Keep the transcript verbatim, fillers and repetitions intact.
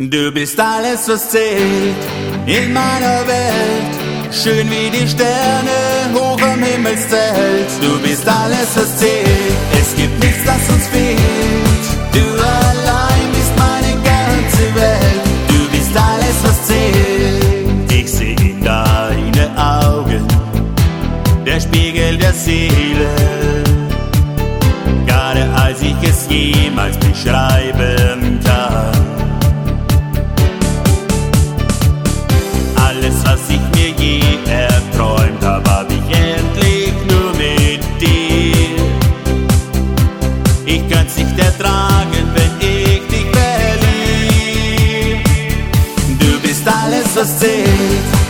Du bist alles, was zählt in meiner Welt. Schön wie die Sterne hoch am Himmelszelt. Du bist alles, was zählt. Es gibt nichts, das uns fehlt. Du allein bist meine ganze Welt. Du bist alles, was zählt. Ich seh in deine Augen, der Spiegel der Seele. Gerade als ich es jemals beschreiben kann. Alles, was ich mir je erträumt hab, hab ich endlich nur mit dir. Ich kann's nicht ertragen, wenn ich dich verlieb. Du bist alles, was zählt